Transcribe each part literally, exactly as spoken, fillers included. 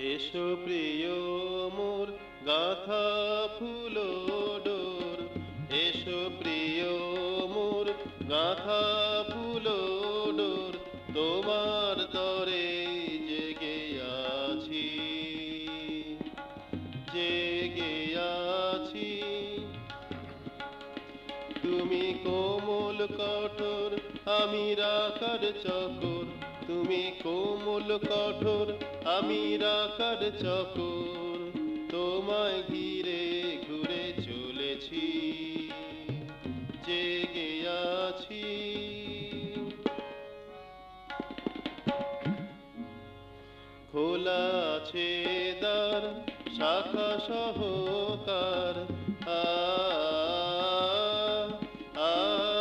এসো প্রিয় মোর গাথা ফুলো ডোর, এসো প্রিয় মোর গাথা ফুলো ডোর, তোমার তরে জেগে আছি, জেগে আছি। তুমি কোমল কঠোর, আমি রাখার চকর, তুমি কোমল কঠোর, আমি রাখার চকর, তোমায় ঘিরে ঘুরে চলেছি, জেগে আছি। খোলা আছে দ্বার, শাখা সহকার, আ আ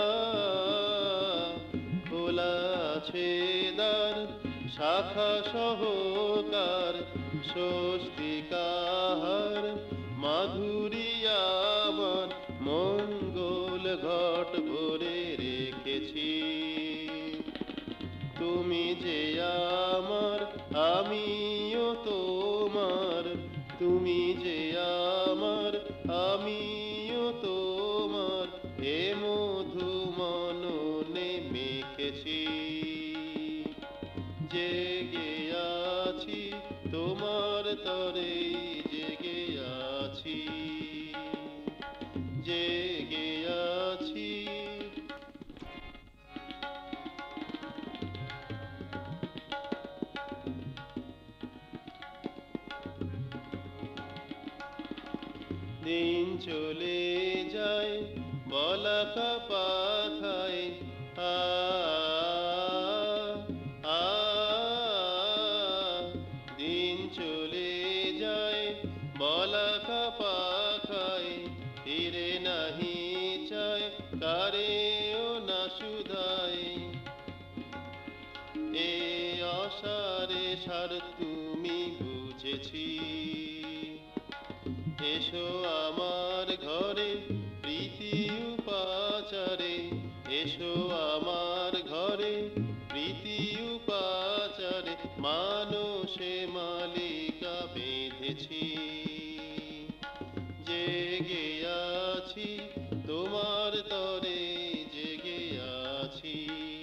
খোলা আছে দ্বার, শাখা সহকার, স্বস্তি কাহার মাধুরীয়ামান মঙ্গল ঘট ভরে রেখেছি। তুমি যে আমার, আমিও তোমার, তুমি যে আমার, আমিও তোমার, এ মধু মননে মেখেছি, জেগে আছি তোমার তরে, জেগে আছি, জেগে আছি। দিন চলে যায় বলাকা পাথায়, আ আ দিন চলে যায় বলাকা পাখায়, ফিরে নাহি চায় কারেও না সুধায়, এ আশারে সার তুমি বুঝেছি। এসো আমার ঘরে প্রীতি উপাচারে, এসো আমার ঘরে প্রীতি উপাচারে, মানসে মালিকা বেঁধেছি, জেগে আছি তোমার তরে, জেগে আছি।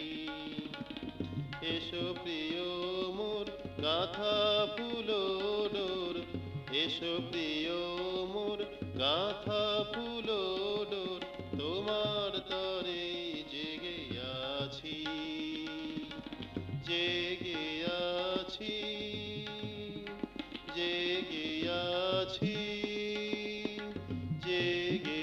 এসো প্রিয় মোর গাথা ফুলো ডোর, এসো প্রিয় মোর গাথা ফুলো ডোর, তোমার তরে জেগে আছি, জেগে আছি, জেগে আছি, জেগে